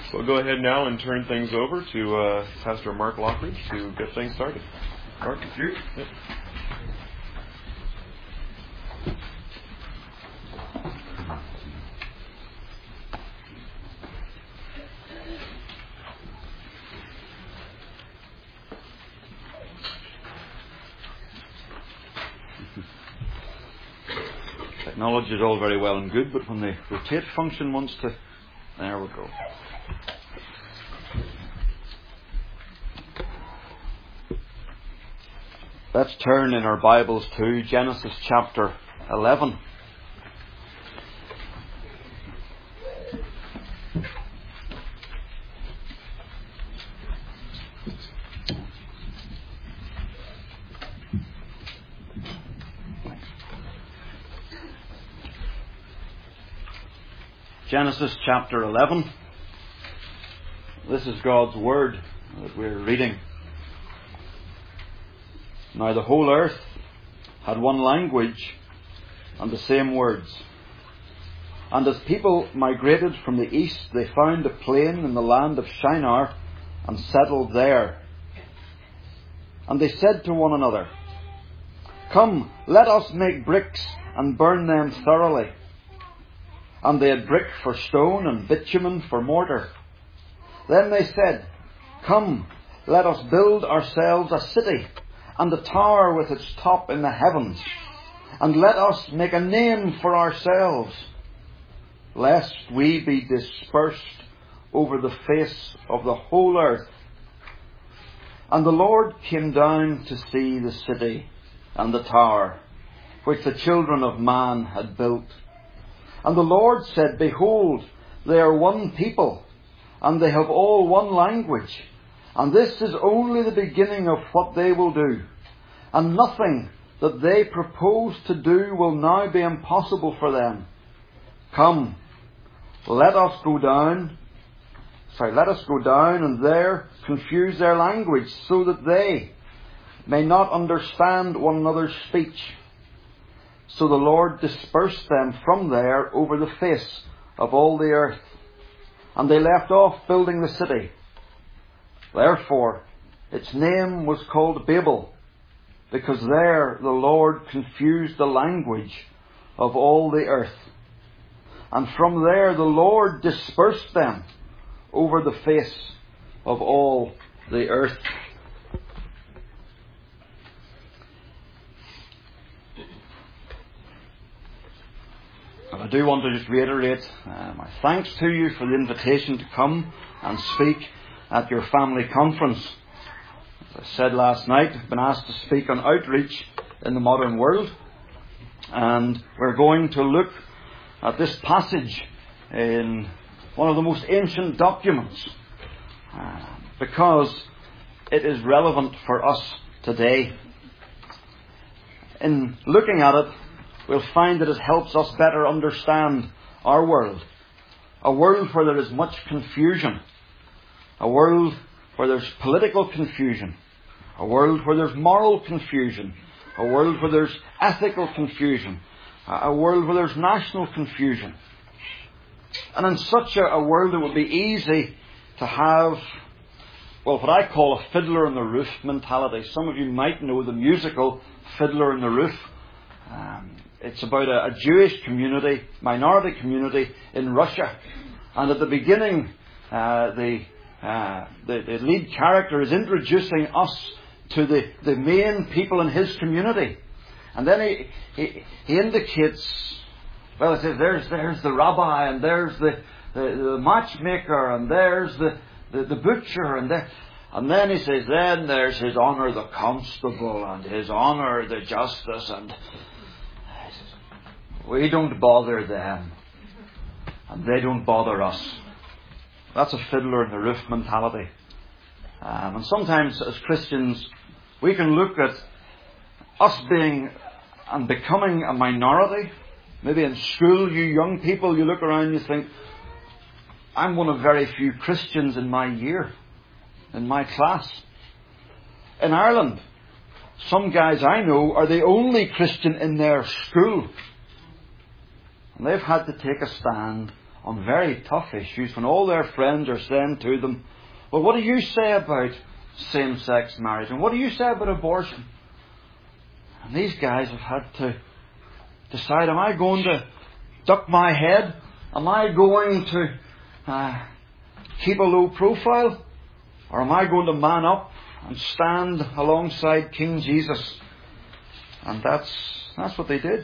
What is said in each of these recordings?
We'll go ahead now and turn things over to Pastor Mark Lockridge to get things started. Mark, thank you. Yep. Technology is all very well and good, but when the rotate function wants to... There we go. Let's turn in our Bibles to Genesis chapter 11. Genesis chapter 11. This is God's Word that we're reading. Now the whole earth had one language and the same words. And as people migrated from the east, they found a plain in the land of Shinar and settled there. And they said to one another, "Come, let us make bricks and burn them thoroughly." And they had brick for stone and bitumen for mortar. Then they said, "Come, let us build ourselves a city and a tower with its top in the heavens. And let us make a name for ourselves, lest we be dispersed over the face of the whole earth." And the Lord came down to see the city and the tower, which the children of man had built. And the Lord said, "Behold, they are one people, and they have all one language. And this is only the beginning of what they will do. And nothing that they propose to do will now be impossible for them. Come, let us go down and there confuse their language, so that they may not understand one another's speech." So the Lord dispersed them from there over the face of all the earth. And they left off building the city. Therefore, its name was called Babel, because there the Lord confused the language of all the earth. And from there the Lord dispersed them over the face of all the earth. And I do want to just reiterate my thanks to you for the invitation to come and speak at your family conference. As I said last night, I've been asked to speak on outreach in the modern world. And we're going to look at this passage in one of the most ancient documents, because it is relevant for us today. In looking at it, we'll find that it helps us better understand our world. A world where there is much confusion. A world where there's political confusion. A world where there's moral confusion. A world where there's ethical confusion. A world where there's national confusion. And in such a world, it would be easy to have, well, what I call a Fiddler on the Roof mentality. Some of you might know the musical Fiddler on the Roof. It's about a Jewish community, minority community in Russia. And at the beginning, the lead character is introducing us to the main people in his community. And then he indicates, well, it says there's the rabbi, and there's the matchmaker, and there's the butcher, and then he says, then there's his honour the constable, and his honour the justice, and we don't bother them, and they don't bother us. That's a Fiddler on the Roof mentality. And sometimes as Christians, we can look at us being and becoming a minority. Maybe in school, you young people, you look around and you think, I'm one of very few Christians in my year, in my class. In Ireland, some guys I know are the only Christian in their school. And they've had to take a stand on very tough issues, when all their friends are saying to them, well, what do you say about same-sex marriage? And what do you say about abortion? And these guys have had to decide, am I going to duck my head? Am I going to keep a low profile? Or am I going to man up and stand alongside King Jesus? And that's what they did.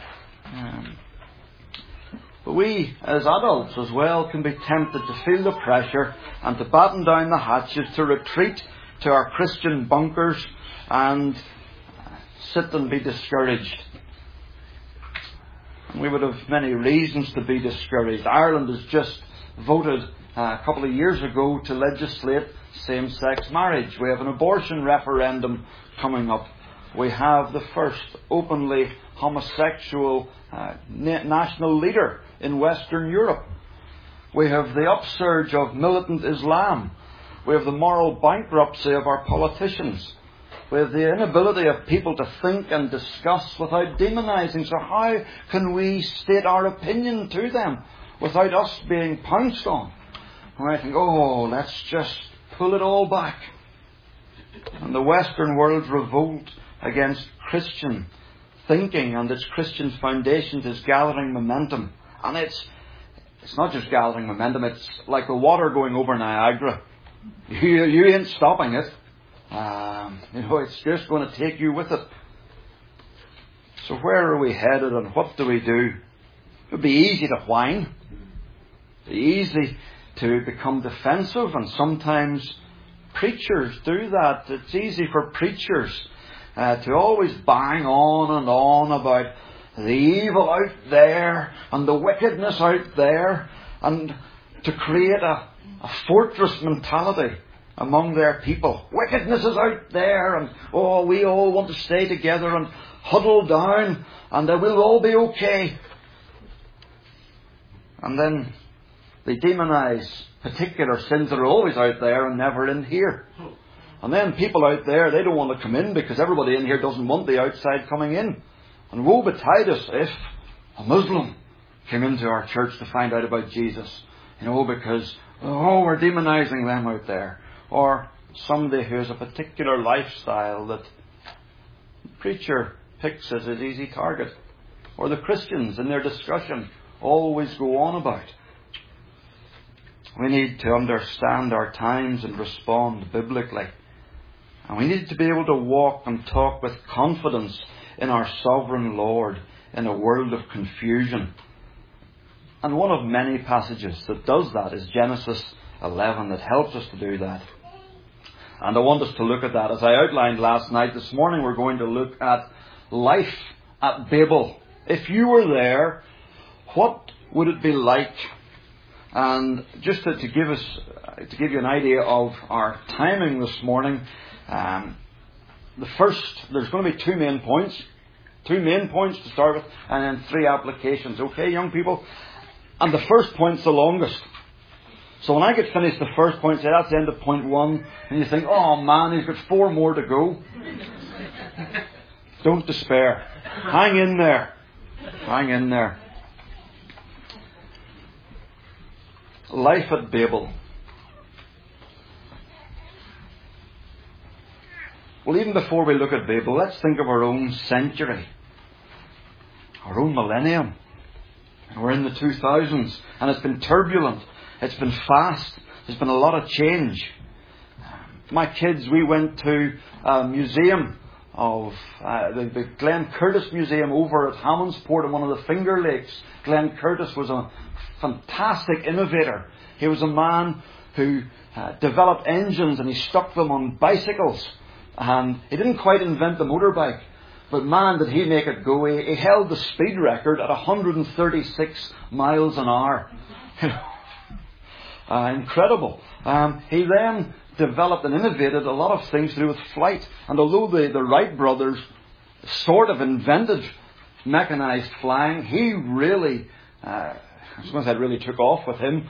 But we, as adults as well, can be tempted to feel the pressure and to batten down the hatches, to retreat to our Christian bunkers and sit and be discouraged. And we would have many reasons to be discouraged. Ireland has just voted a couple of years ago to legislate same-sex marriage. We have an abortion referendum coming up. We have the first openly homosexual national leader in Western Europe. We have the upsurge of militant Islam. We have the moral bankruptcy of our politicians. We have the inability of people to think and discuss without demonising. So how can we state our opinion to them without us being pounced on? And I think, let's just pull it all back. And the Western world's revolt against Christian thinking and its Christian foundations is gathering momentum. And it's not just gathering momentum, it's like the water going over Niagara. You ain't stopping it. It's just going to take you with it. So where are we headed and what do we do? It would be easy to whine. It would be easy to become defensive, and sometimes preachers do that. It's easy for preachers to always bang on and on about the evil out there and the wickedness out there, and to create a fortress mentality among their people. Wickedness is out there, and we all want to stay together and huddle down, and we'll all be okay. And then they demonise particular sins that are always out there and never in here. And then people out there, they don't want to come in because everybody in here doesn't want the outside coming in. And woe betide us if a Muslim came into our church to find out about Jesus. Because, we're demonising them out there. Or somebody who has a particular lifestyle that the preacher picks as his easy target. Or the Christians in their discussion always go on about. We need to understand our times and respond biblically. And we need to be able to walk and talk with confidence in our sovereign Lord in a world of confusion. And one of many passages that does that is Genesis 11 that helps us to do that. And I want us to look at that. As I outlined last night, this morning we're going to look at life at Babel. If you were there, what would it be like? And just to give you an idea of our timing this morning, there's going to be two main points to start with, and then three applications. Okay, young people? And the first point's the longest. So when I get finished the first point, say that's the end of point one, and you think, oh man, he's got 4 more to go. Don't despair. Hang in there. Hang in there. Life at Babel. Well, even before we look at Babel, let's think of our own century, our own millennium. We're in the 2000s, and it's been turbulent. It's been fast. There's been a lot of change. My kids, we went to a museum of the Glenn Curtis Museum over at Hammondsport in one of the Finger Lakes. Glenn Curtis was a fantastic innovator. He was a man who developed engines, and he stuck them on bicycles. And he didn't quite invent the motorbike, but man, did he make it go. He held the speed record at 136 miles an hour. Incredible. He then developed and innovated a lot of things to do with flight. And although the Wright brothers sort of invented mechanized flying, he really, I was going to say it really took off with him.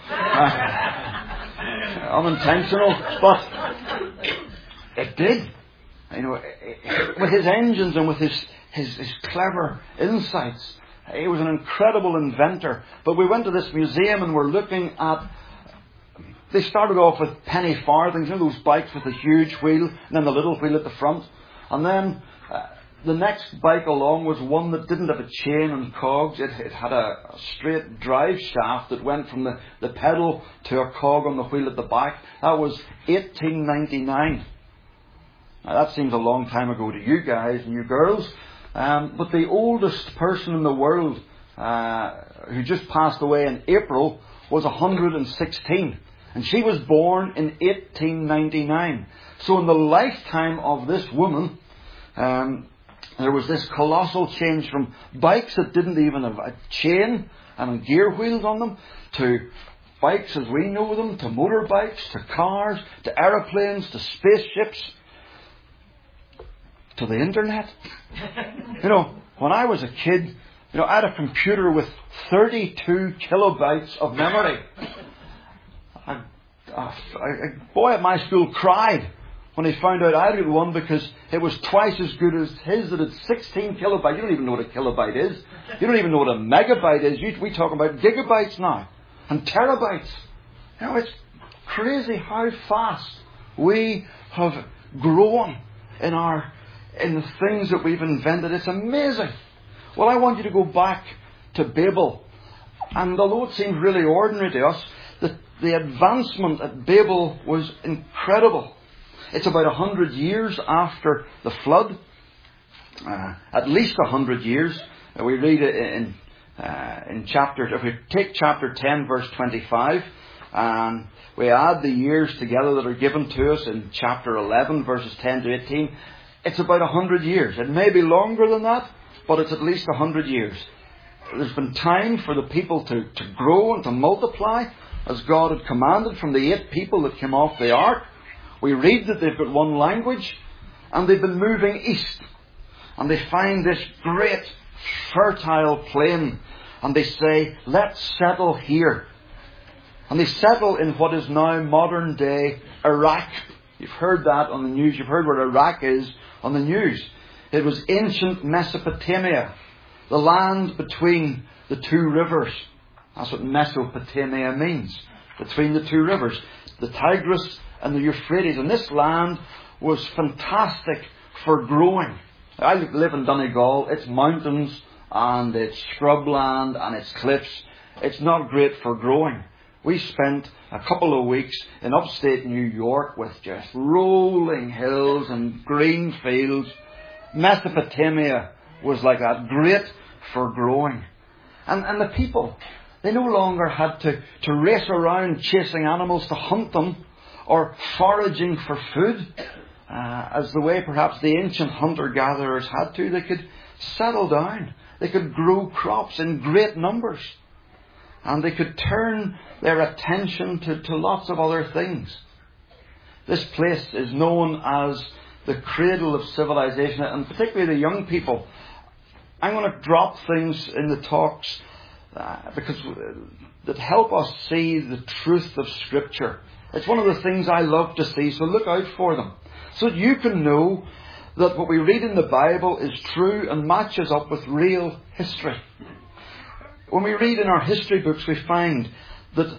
Unintentional, but it did. With his engines and with his clever insights, He was an incredible inventor. But we went to this museum and we're looking at... They started off with penny farthings, you know, those bikes with the huge wheel and then the little wheel at the front. And then the next bike along was one that didn't have a chain and cogs. It had a straight drive shaft that went from the pedal to a cog on the wheel at the back. That was 1899. Now that seems a long time ago to you guys and you girls. But the oldest person in the world who just passed away in April was 116. And she was born in 1899. So in the lifetime of this woman, there was this colossal change from bikes that didn't even have a chain and gear wheels on them, to bikes as we know them, to motorbikes, to cars, to aeroplanes, to spaceships, to the internet. You know, when I was a kid, you know, I had a computer with 32 kilobytes of memory. A boy at my school cried when he found out I had one, because it was twice as good as his that had 16 kilobytes. You don't even know what a kilobyte is. You don't even know what a megabyte is. We talk about gigabytes now and terabytes. You know, it's crazy how fast we have grown in the things that we've invented. It's amazing. Well, I want you to go back to Babel. And although it seems really ordinary to us, the advancement at Babel was incredible. It's about 100 years after the flood. At least 100 years. We read it in chapter... If we take chapter 10, verse 25, and we add the years together that are given to us in chapter 11, verses 10 to 18, it's about 100 years. It may be longer than that, but it's at least 100 years. There's been time for the people to grow and to multiply, as God had commanded from the 8 people that came off the ark. We read that they've got one language, and they've been moving east. And they find this great, fertile plain, and they say, let's settle here. And they settle in what is now modern day Iraq. You've heard that on the news. You've heard where Iraq is on the news. It was ancient Mesopotamia, the land between the 2 rivers. That's what Mesopotamia means. Between the 2 rivers, the Tigris and the Euphrates. And this land was fantastic for growing. I live in Donegal. It's mountains and it's scrubland and it's cliffs. It's not great for growing. We spent a couple of weeks in upstate New York with just rolling hills and green fields. Mesopotamia was like that, great for growing. And the people, they no longer had to race around chasing animals to hunt them or foraging for food, as the way perhaps the ancient hunter-gatherers had to. They could settle down. They could grow crops in great numbers. And they could turn their attention to lots of other things. This place is known as the cradle of civilization, and particularly the young people. I'm going to drop things in the talks because that help us see the truth of Scripture. It's one of the things I love to see, so look out for them. So that you can know that what we read in the Bible is true and matches up with real history. When we read in our history books, we find that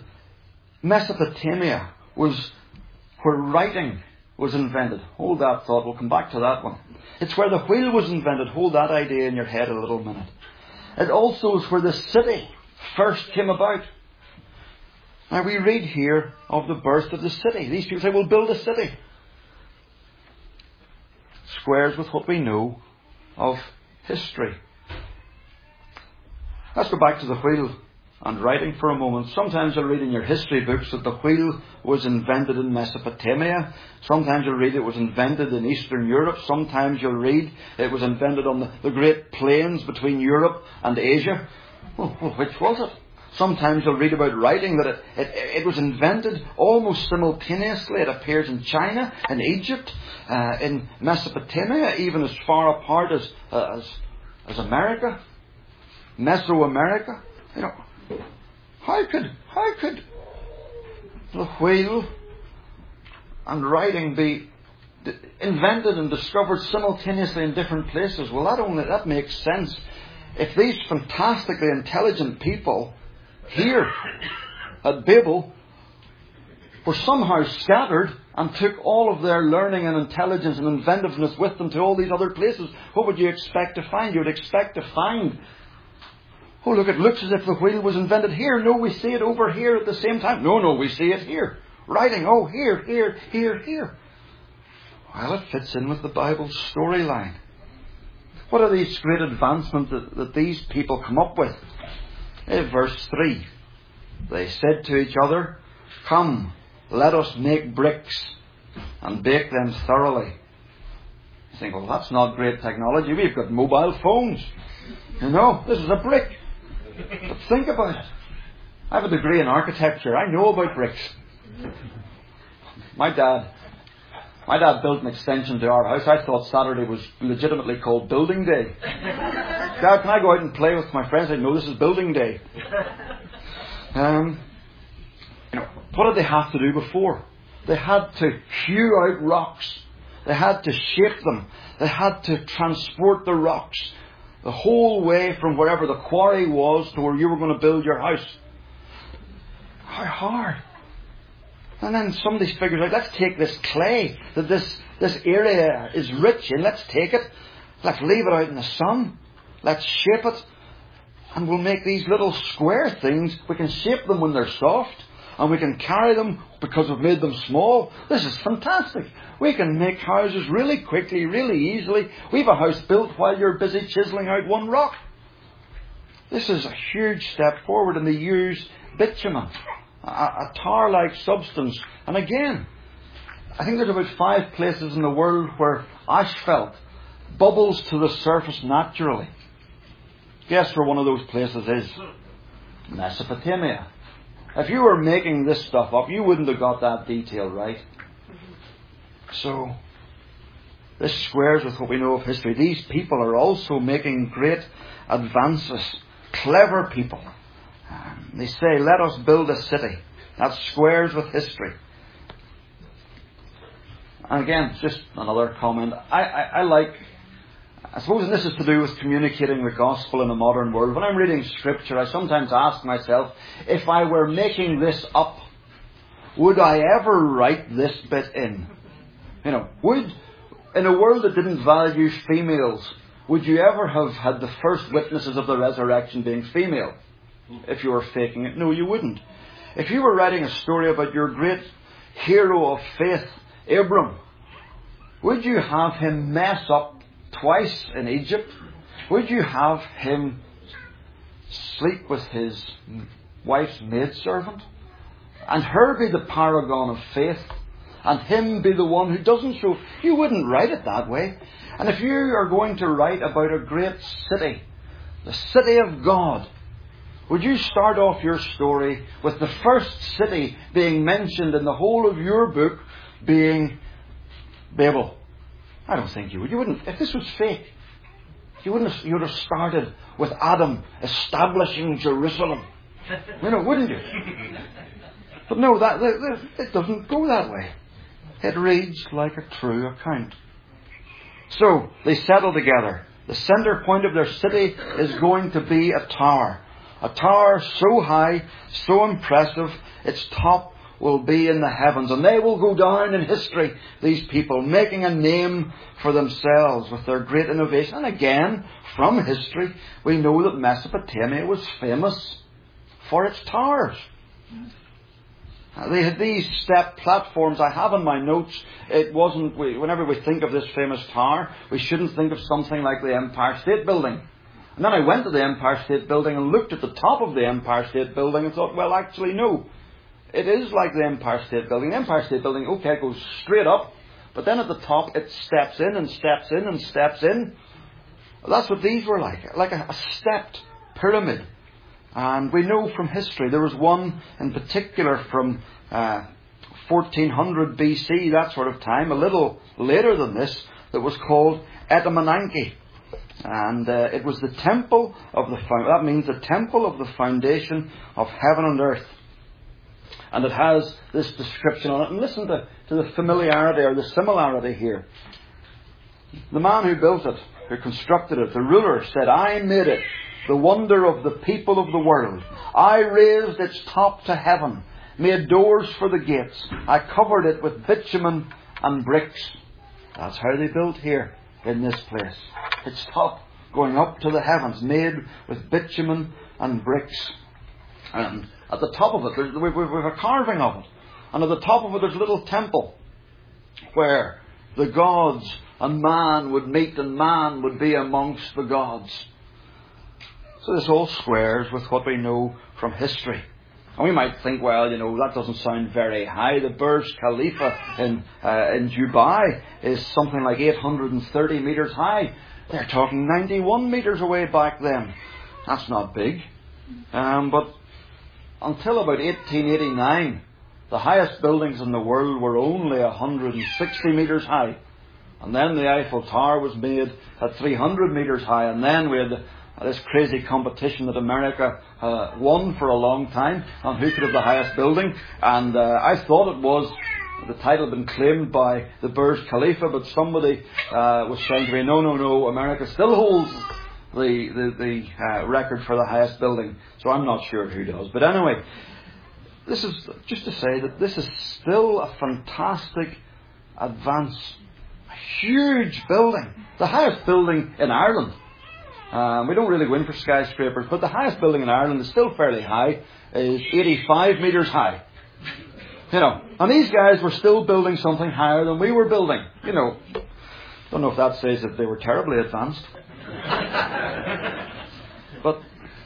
Mesopotamia was where writing was invented. Hold that thought, we'll come back to that one. It's where the wheel was invented. Hold that idea in your head a little minute. It also is where the city first came about. Now we read here of the birth of the city. These people say, we'll build a city. Squares with what we know of history. Let's go back to the wheel and writing for a moment. Sometimes you'll read in your history books that the wheel was invented in Mesopotamia. Sometimes you'll read it was invented in Eastern Europe. Sometimes you'll read it was invented on the Great Plains between Europe and Asia. Well, which was it? Sometimes you'll read about writing that it was invented almost simultaneously. It appears in China, in Egypt, in Mesopotamia, even as far apart as America. Mesoamerica. You know, how could the wheel and writing be invented and discovered simultaneously in different places? Well, that makes sense if these fantastically intelligent people here at Babel were somehow scattered and took all of their learning and intelligence and inventiveness with them to all these other places, what would you expect to find? You would expect to find, oh look, it looks as if the wheel was invented here. No, we see it over here at the same time. No, we see it here. Writing, oh, here. Well, it fits in with the Bible's storyline. What are these great advancements that these people come up with? Verse 3. They said to each other, "Come, let us make bricks and bake them thoroughly." You think, well, that's not great technology. We've got mobile phones. This is a brick. But think about it. I have a degree in architecture. I know about bricks. My dad built an extension to our house. I thought Saturday was legitimately called building day. Dad, can I go out and play with my friends? I know this is building day. What did they have to do before? They had to hew out rocks. They had to shape them. They had to transport the rocks the whole way from wherever the quarry was to where you were going to build your house. How hard. And then somebody figures out, let's take this clay that this area is rich in. Let's take it. Let's leave it out in the sun. Let's shape it. And we'll make these little square things. We can shape them when they're soft. And we can carry them because we've made them small. This is fantastic. We can make houses really quickly, really easily. We have a house built while you're busy chiseling out one rock. This is a huge step forward. And they use bitumen, a tar-like substance. And again, I think there's about 5 places in the world where asphalt bubbles to the surface naturally. Guess where one of those places is? Mesopotamia. If you were making this stuff up, you wouldn't have got that detail right. So, this squares with what we know of history. These people are also making great advances. Clever people. They say, let us build a city. That squares with history. And again, just another comment. I suppose this is to do with communicating the gospel in a modern world. When I'm reading Scripture, I sometimes ask myself, if I were making this up, would I ever write this bit in? Would, in a world that didn't value females, would you ever have had the first witnesses of the resurrection being female? If you were faking it? No, you wouldn't. If you were writing a story about your great hero of faith, Abram, would you have him mess up twice in Egypt? Would you have him sleep with his wife's maidservant? And her be the paragon of faith? And him be the one who doesn't show? You wouldn't write it that way. And if you are going to write about a great city, the city of God, would you start off your story with the first city being mentioned in the whole of your book being Babel? I don't think you would. You wouldn't. If this was fake, you would have started with Adam establishing Jerusalem. Wouldn't you? But no, it doesn't go that way. It reads like a true account. So, they settle together. The center point of their city is going to be a tower. A tower so high, so impressive, its top will be in the heavens. And they will go down in history, these people, making a name for themselves with their great innovation. And again, from history, we know that Mesopotamia was famous for its towers. They had these step platforms. I have in my notes, whenever we think of this famous tower, we shouldn't think of something like the Empire State Building. And then I went to the Empire State Building and looked at the top of the Empire State Building and thought, well, actually, no. It is like the Empire State Building. The Empire State Building, it goes straight up, but then at the top it steps in and steps in and steps in. That's what these were like a stepped pyramid. And we know from history, there was one in particular from 1400 BC, that sort of time, a little later than this, that was called Etemenanke. And it was the temple of that means the temple of the foundation of heaven and earth. And it has this description on it. And listen to the familiarity or the similarity here. The man who built it, who constructed it, the ruler, said, I made it the wonder of the people of the world. I raised its top to heaven, made doors for the gates. I covered it with bitumen and bricks. That's how they built here in this place. Its top going up to the heavens, made with bitumen and bricks. And at the top of it, we've a carving of it. And at the top of it, there's a little temple where the gods and man would meet and man would be amongst the gods. So this all squares with what we know from history. And we might think, well, that doesn't sound very high. The Burj Khalifa in Dubai is something like 830 metres high. They're talking 91 metres away back then. That's not big. But until about 1889, the highest buildings in the world were only 160 metres high. And then the Eiffel Tower was made at 300 metres high. And then we had this crazy competition that America won for a long time on who could have the highest building. And I thought it was, the title had been claimed by the Burj Khalifa, but somebody was saying to me, no, America still holds the record for the highest building. So I'm not sure who does. But anyway, this is just to say that this is still a fantastic advance. A huge building. The highest building in Ireland. We don't really go in for skyscrapers, but the highest building in Ireland is still fairly high, is 85 metres high. And these guys were still building something higher than we were building. Don't know if that says that they were terribly advanced. But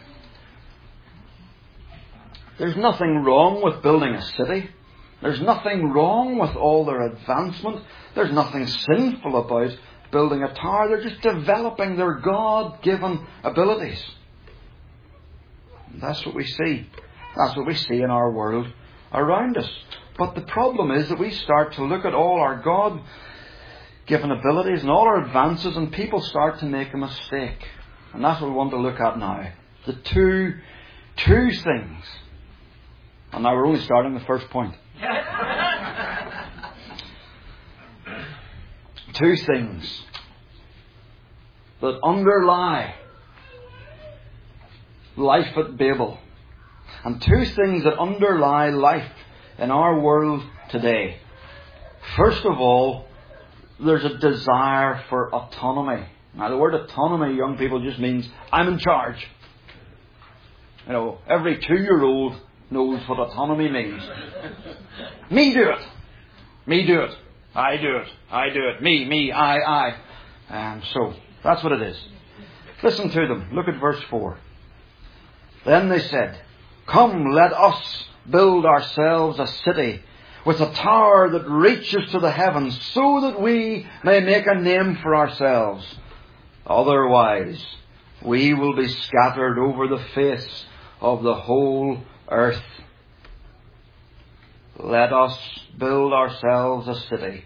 there's nothing wrong with building a city. There's nothing wrong with all their advancement. There's nothing sinful about building a tower. They're just developing their God-given abilities. And that's what we see. That's what we see in our world around us. But the problem is that we start to look at all our God-given abilities and all our advances, and people start to make a mistake. And that's what we want to look at now. The two things. And now we're only starting the first point. Two things that underlie life at Babel. And two things that underlie life in our world today. First of all, there's a desire for autonomy. Now, the word autonomy, young people, just means I'm in charge. Every 2-year-old knows what autonomy means. Me do it. Me do it. I do it. I do it. Me, I. So, that's what it is. Listen to them. Look at verse 4. Then they said, "Come, let us build ourselves a city with a tower that reaches to the heavens, so that we may make a name for ourselves. Otherwise, we will be scattered over the face of the whole earth. Let us build ourselves a city,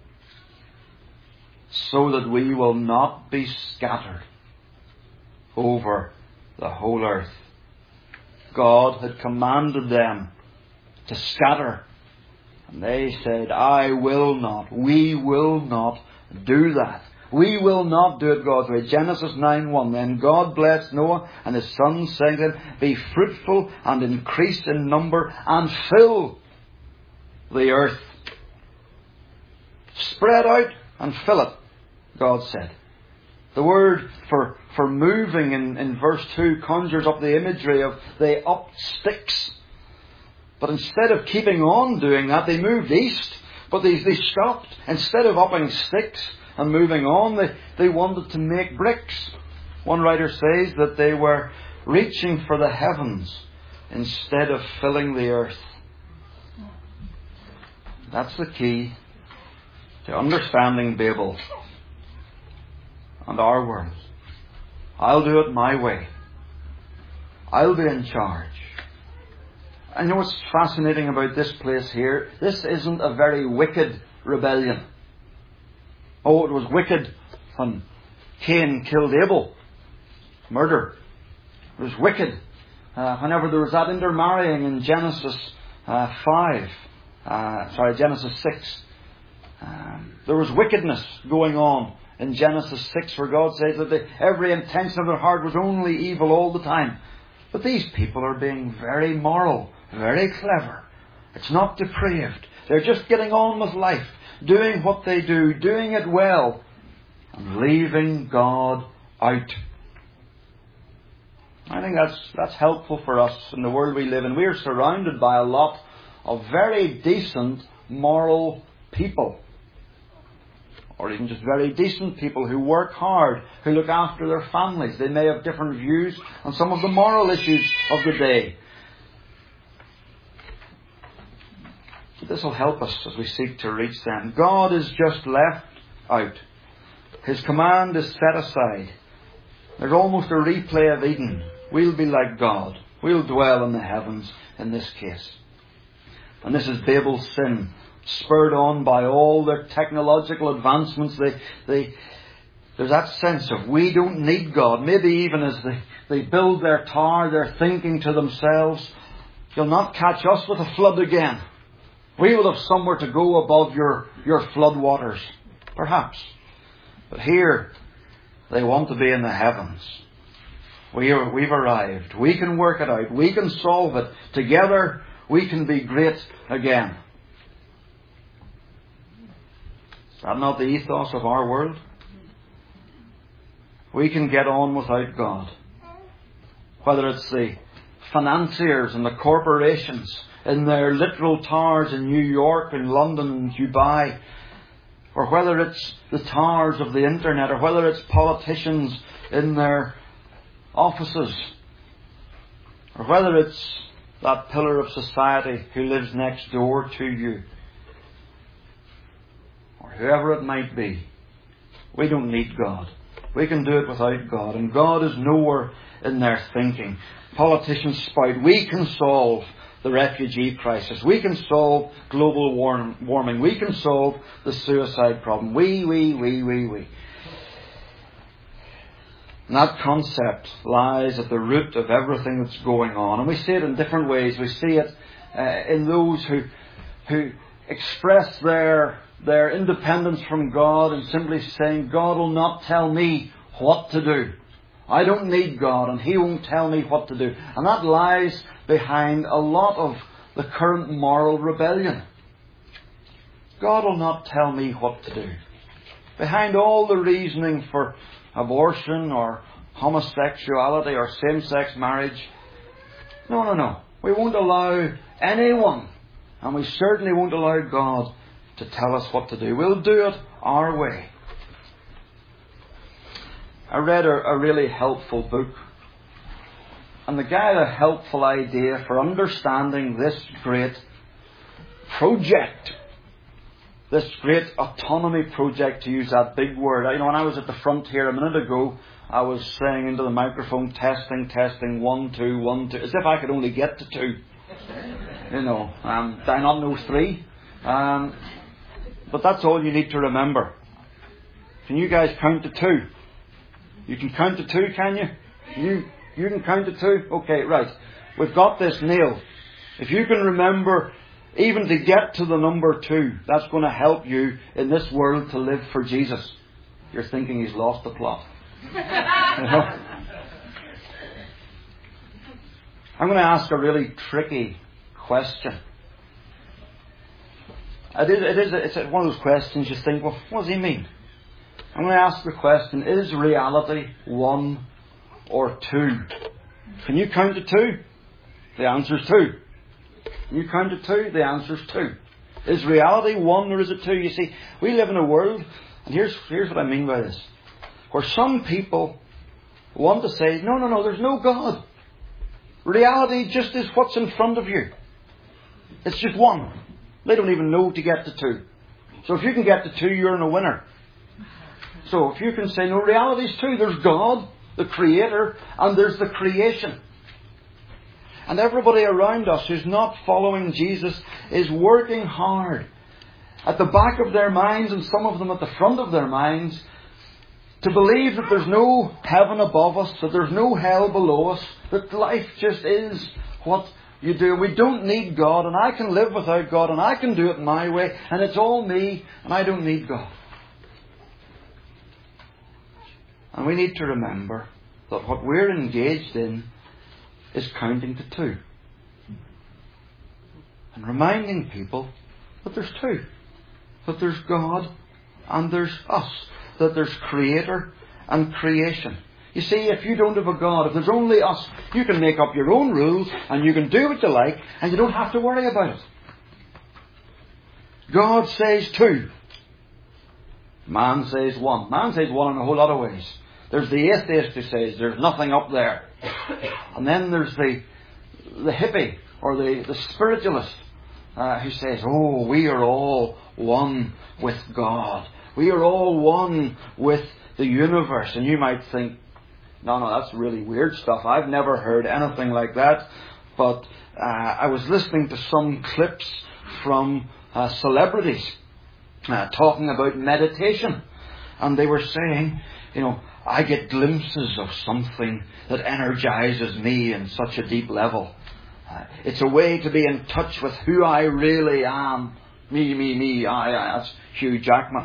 so that we will not be scattered over the whole earth." God had commanded them to scatter. And they said, "I will not. We will not do that. We will not do it God's way." Genesis 9:1. Then God blessed Noah and his sons, saying to them, "Be fruitful and increase in number and fill the earth." Spread out and fill it, God said. The word for moving in verse 2 conjures up the imagery of they upped sticks. But instead of keeping on doing that, they moved east. But they stopped. Instead of upping sticks and moving on, they wanted to make bricks. One writer says that they were reaching for the heavens instead of filling the earth. That's the key to understanding Babel and our world. I'll do it my way. I'll be in charge. I know what's fascinating about this place here. This isn't a very wicked rebellion. Oh, it was wicked when Cain killed Abel. Murder. It was wicked whenever there was that intermarrying in Genesis 6. There was wickedness going on in Genesis 6, where God says that every intention of their heart was only evil all the time. But these people are being very moral, very clever. It's not depraved. They're just getting on with life, doing what they do, doing it well, and leaving God out. I think that's helpful for us in the world we live in. We are surrounded by a lot of very decent, moral people. Or even just very decent people who work hard, who look after their families. They may have different views on some of the moral issues of the day. But this will help us as we seek to reach them. God is just left out. His command is set aside. There's almost a replay of Eden. We'll be like God. We'll dwell in the heavens in this case. And this is Babel's sin, spurred on by all their technological advancements. There's that sense of we don't need God. Maybe even as they build their tower, they're thinking to themselves, you'll not catch us with a flood again. We will have somewhere to go above your flood waters. Perhaps. But here, they want to be in the heavens. We've arrived. We can work it out. We can solve it. Together, we can be great again. Is that not the ethos of our world? We can get on without God. Whether it's the financiers and the corporations in their literal towers in New York and London and Dubai, or whether it's the towers of the internet, or whether it's politicians in their offices, or whether it's that pillar of society who lives next door to you, or whoever it might be. We don't need God. We can do it without God, and God is nowhere in their thinking. Politicians spout, we can solve the refugee crisis. We can solve global warming. We can solve the suicide problem. We. And that concept lies at the root of everything that's going on. And we see it in different ways. We see it in those who express their independence from God and simply saying, God will not tell me what to do. I don't need God, and He won't tell me what to do. And that lies behind a lot of the current moral rebellion. God will not tell me what to do. Behind all the reasoning for abortion or homosexuality or same-sex marriage, no. We won't allow anyone, and we certainly won't allow God to tell us what to do. We'll do it our way. I read a really helpful book, and the guy had a helpful idea for understanding this great project, this great autonomy project, to use that big word. When I was at the front here a minute ago, I was saying into the microphone, testing, 1, 2, 1, 2, as if I could only get to 2. Do I not know 3? But that's all you need to remember. Can you guys count to 2? You can count to 2, can you? You can count to 2? Okay, right. We've got this nailed. If you can remember even to get to the number 2, that's going to help you in this world to live for Jesus. You're thinking he's lost the plot. I'm going to ask a really tricky question. It's one of those questions you think, well, what does he mean? I'm going to ask the question, is reality 1 or 2? Can you count to 2? The answer is 2. Can you count to 2? The answer is 2. Is reality 1 or is it 2? You see, we live in a world, and here's what I mean by this, where some people want to say, no, there's no God. Reality just is what's in front of you. It's just 1. They don't even know to get to 2. So if you can get to 2, you're in a winner. So if you can say, no, reality is 2. There's God, the Creator, and there's the creation. And everybody around us who's not following Jesus is working hard at the back of their minds, and some of them at the front of their minds, to believe that there's no heaven above us, that there's no hell below us, that life just is what you do. We don't need God, and I can live without God, and I can do it my way, and it's all me, and I don't need God. And we need to remember that what we're engaged in is counting to two. And reminding people that there's two. That there's God and there's us. That there's Creator and creation. You see, if you don't have a God, if there's only us, you can make up your own rules and you can do what you like and you don't have to worry about it. God says two. Man says one. Man says one in a whole lot of ways. There's the atheist who says there's nothing up there. And then there's the hippie or the spiritualist who says, oh, we are all one with God. We are all one with the universe. And you might think, no, that's really weird stuff. I've never heard anything like that. But I was listening to some clips from celebrities talking about meditation. And they were saying, I get glimpses of something that energizes me in such a deep level. It's a way to be in touch with who I really am. Me. That's Hugh Jackman.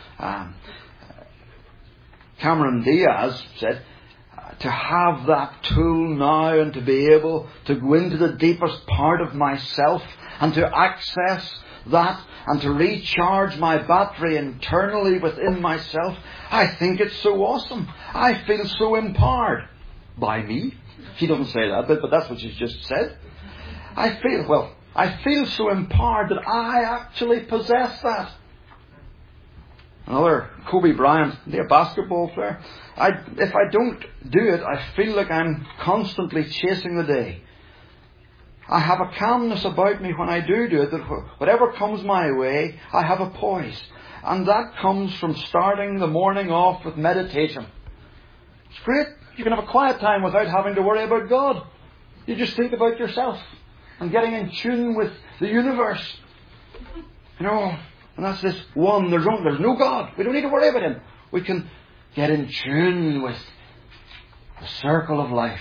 Cameron Diaz said, to have that tool now and to be able to go into the deepest part of myself and to access that and to recharge my battery internally within myself, I think it's so awesome. I feel so empowered. By me? She doesn't say that, but that's what she's just said. I feel so empowered that I actually possess that. Another, Kobe Bryant, the basketball player. If I don't do it, I feel like I'm constantly chasing the day. I have a calmness about me when I do it, that whatever comes my way, I have a poise. And that comes from starting the morning off with meditation. It's great. You can have a quiet time without having to worry about God. You just think about yourself and getting in tune with the universe. And that's this one. There's no God. We don't need to worry about Him. We can get in tune with the circle of life.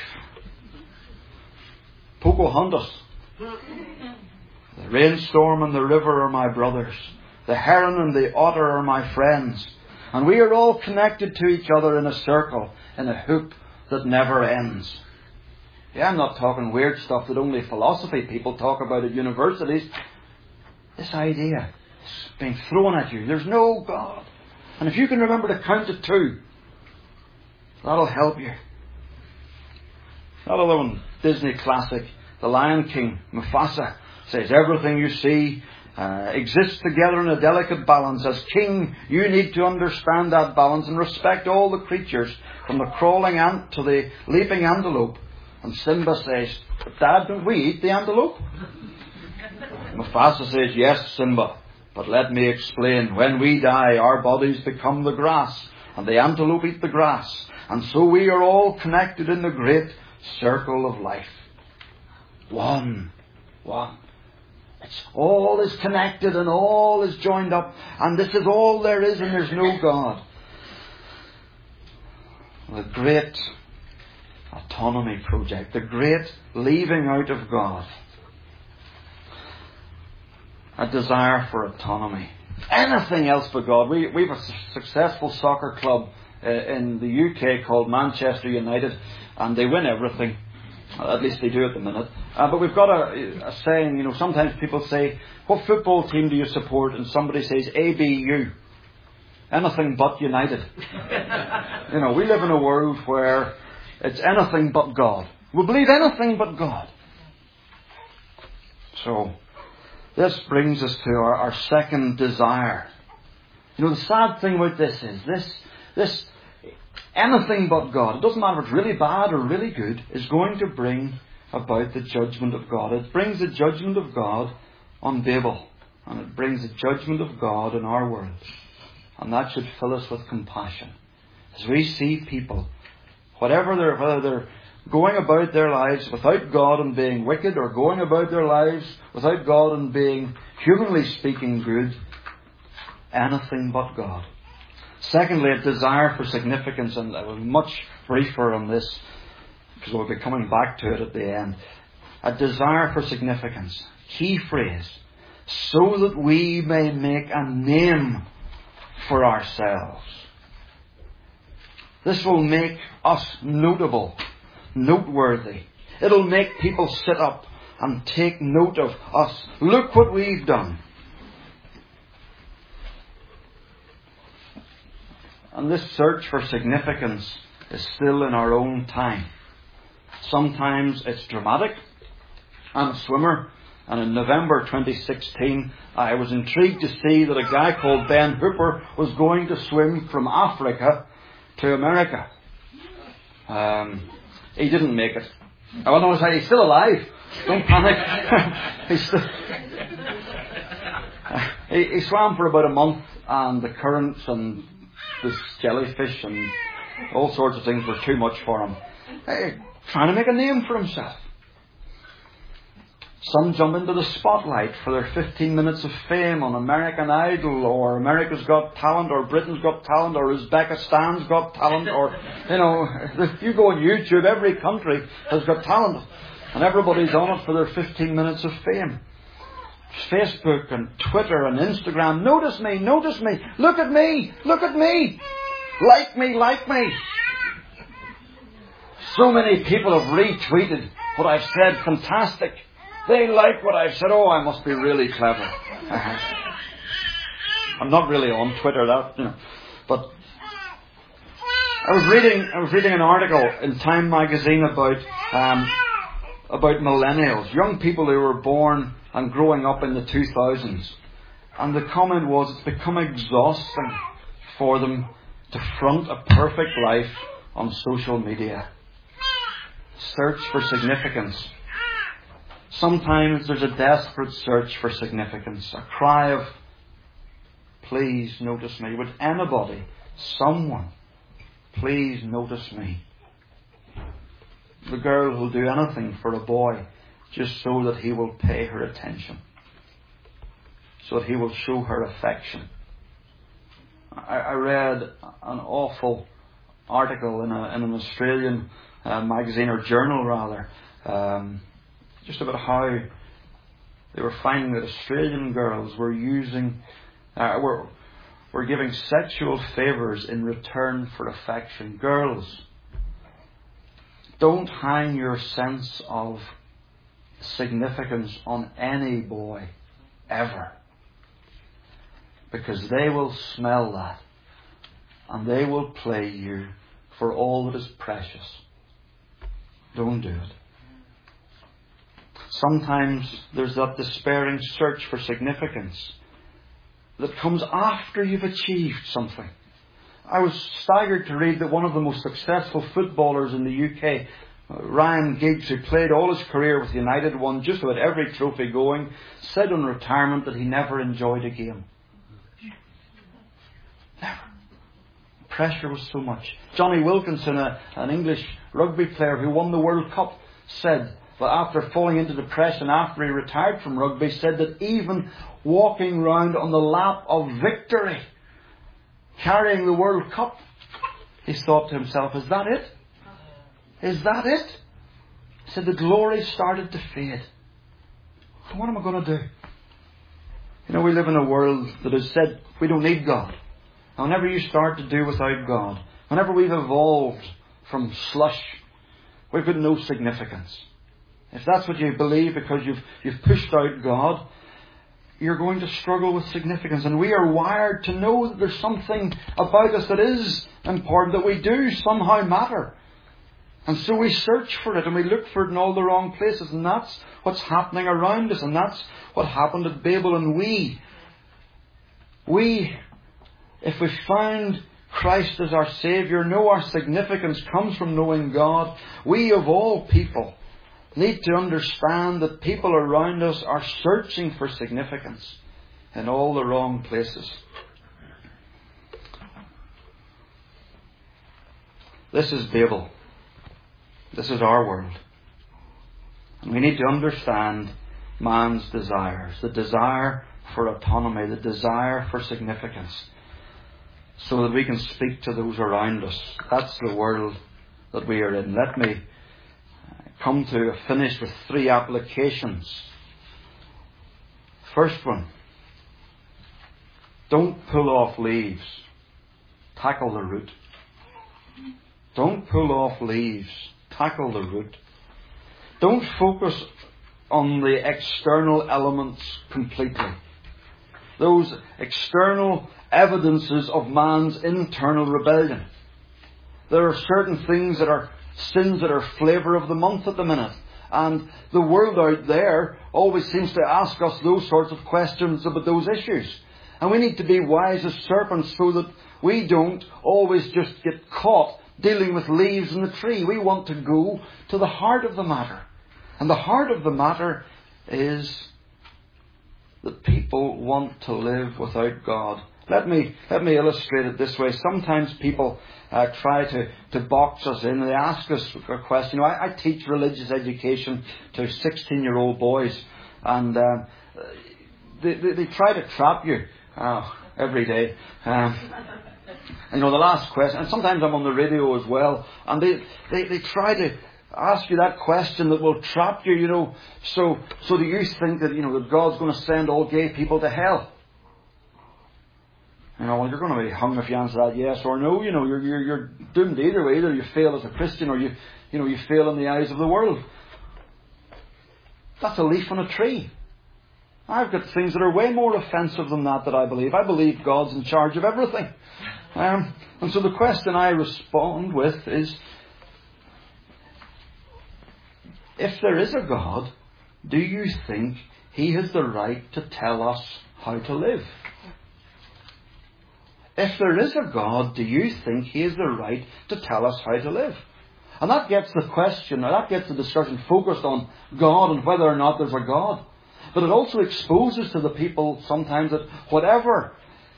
Pocahontas. The rainstorm and the river are my brothers. The heron and the otter are my friends. And we are all connected to each other in a circle, in a hoop that never ends. Yeah, I'm not talking weird stuff that only philosophy people talk about at universities. This idea is being thrown at you. There's no God. And if you can remember to count to two, that'll help you. That other one, Disney classic, The Lion King, Mufasa, says everything you see exists together in a delicate balance. As king, you need to understand that balance and respect all the creatures, from the crawling ant to the leaping antelope. And Simba says, Dad, don't we eat the antelope? Mufasa says, yes, Simba, but let me explain. When we die, our bodies become the grass, and the antelope eat the grass. And so we are all connected in the great circle of life. One. All is connected and all is joined up. And this is all there is, and there's no God. The great autonomy project. The great leaving out of God. A desire for autonomy. Anything else but God. We've a successful soccer club in the UK called Manchester United, and they win everything. At least they do at the minute. But we've got a saying, sometimes people say, what football team do you support? And somebody says, ABU. Anything but United. We live in a world where it's anything but God. We believe anything but God. So, this brings us to our second desire. The sad thing about this is, this anything but God, it doesn't matter if it's really bad or really good, is going to bring about the judgment of God. It brings the judgment of God on Babel. And it brings the judgment of God in our world. And that should fill us with compassion. As we see people, whether they're going about their lives without God and being wicked, or going about their lives without God and being, humanly speaking, good, anything but God. Secondly, a desire for significance, and I will be much briefer on this because we'll be coming back to it at the end. A desire for significance. Key phrase. So that we may make a name for ourselves. This will make us notable, noteworthy. It'll make people sit up and take note of us. Look what we've done. And this search for significance is still in our own time. Sometimes it's dramatic. I'm a swimmer, and in November 2016 I was intrigued to see that a guy called Ben Hooper was going to swim from Africa to America. He didn't make it. I want to say he's still alive. Don't panic. He swam for about a month, and the currents and the jellyfish and all sorts of things were too much for him. Trying to make a name for himself. Some jump into the spotlight for their 15 minutes of fame on American Idol, or America's Got Talent, or Britain's Got Talent, or Uzbekistan's Got Talent, or, if you go on YouTube, every country has got talent. And everybody's on it for their 15 minutes of fame. Facebook and Twitter and Instagram. Notice me, notice me, look at me, look at me. Like me, like me. So many people have retweeted what I've said. Fantastic. They like what I've said. Oh, I must be really clever. I'm not really on Twitter, but I was reading an article in Time magazine about millennials, young people who were born and growing up in the 2000s. And the comment was, it's become exhausting for them to front a perfect life on social media. Search for significance. Sometimes there's a desperate search for significance, a cry of, please notice me. Would anybody, someone, please notice me? The girl who'll do anything for a boy just so that he will pay her attention, so that he will show her affection. I read an awful article in an Australian magazine, or journal rather, just about how they were finding that Australian girls were were giving sexual favours in return for affection. Girls, don't hang your sense of significance on any boy, ever. Because they will smell that, and they will play you for all that is precious. Don't do it. Sometimes there's that despairing search for significance that comes after you've achieved something. I was staggered to read that one of the most successful footballers in the UK, Ryan Giggs, who played all his career with United, won just about every trophy going, said in retirement that he never enjoyed a game. Never. Pressure was so much. Johnny Wilkinson, an English rugby player who won the World Cup, said that after falling into depression after he retired from rugby, said that even walking round on the lap of victory, carrying the World Cup, he thought to himself, is that it? Is that it? He said the glory started to fade. What am I going to do? We live in a world that has said we don't need God. And whenever you start to do without God, whenever we've evolved from slush, we've got no significance. If that's what you believe because you've pushed out God, you're going to struggle with significance. And we are wired to know that there's something about us that is important, that we do somehow matter. And so we search for it and we look for it in all the wrong places. And that's what's happening around us. And that's what happened at Babel. And we, if we find Christ as our Saviour, know our significance comes from knowing God, we of all people need to understand that people around us are searching for significance in all the wrong places. This is Babel. This is our world. And we need to understand man's desires, the desire for autonomy, the desire for significance, so that we can speak to those around us. That's the world that we are in. Let me come to a finish with 3 applications. First one, don't pull off leaves. Tackle the root. Don't pull off leaves. Tackle the root. Don't focus on the external elements completely. Those external evidences of man's internal rebellion. There are certain things that are sins that are flavour of the month at the minute. And the world out there always seems to ask us those sorts of questions about those issues. And we need to be wise as serpents so that we don't always just get caught dealing with leaves in the tree. We want to go to the heart of the matter. And the heart of the matter is that people want to live without God. Let me illustrate it this way. Sometimes people try to box us in. They ask us a question. I teach religious education to 16-year-old boys, and they try to trap you every day. The last question, and sometimes I'm on the radio as well, and they try to ask you that question that will trap you. So do you think that that God's going to send all gay people to hell? Well, you're going to be hung if you answer that yes or no. You're doomed either way. Either you fail as a Christian or you fail in the eyes of the world. That's a leaf on a tree. I've got things that are way more offensive than that I believe. I believe God's in charge of everything. And so the question I respond with is, if there is a God, do you think He has the right to tell us how to live? If there is a God, do you think He has the right to tell us how to live? And that gets the question, or that gets the discussion focused on God and whether or not there's a God. But it also exposes to the people sometimes that whatever